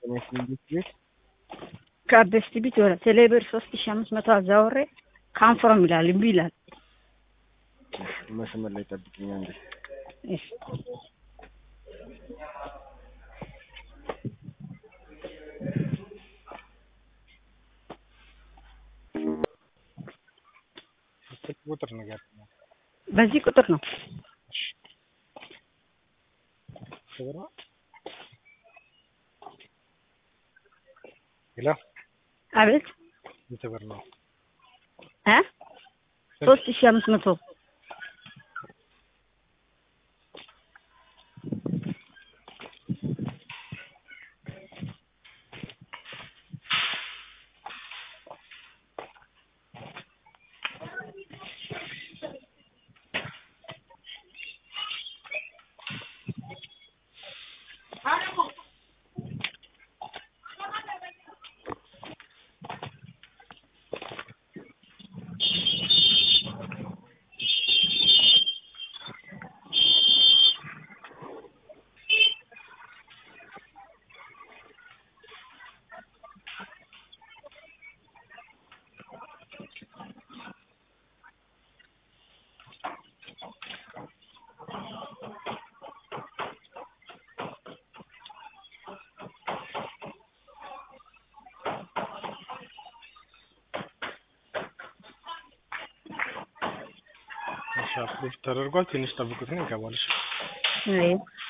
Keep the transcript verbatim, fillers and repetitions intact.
Mesleği Kardeşli bir diyor. Teleber ሶስት ሺህ አምስት መቶ አዛውሬ ካንፍሮም ይላል እምቢ ይላል። መስመር ላይ ጠብቂኝ አንዴ። እሺ ቁጥር ነገር በዚህ ቁጥር ነው። ሰብራ ሄሎ አቤት ይተበር ነው እ ሶስት ሺህ አምስት መቶ ሻፕ ተደርጓል። ትንሽ ጠብቁት ነው ይገባልሽ። አይ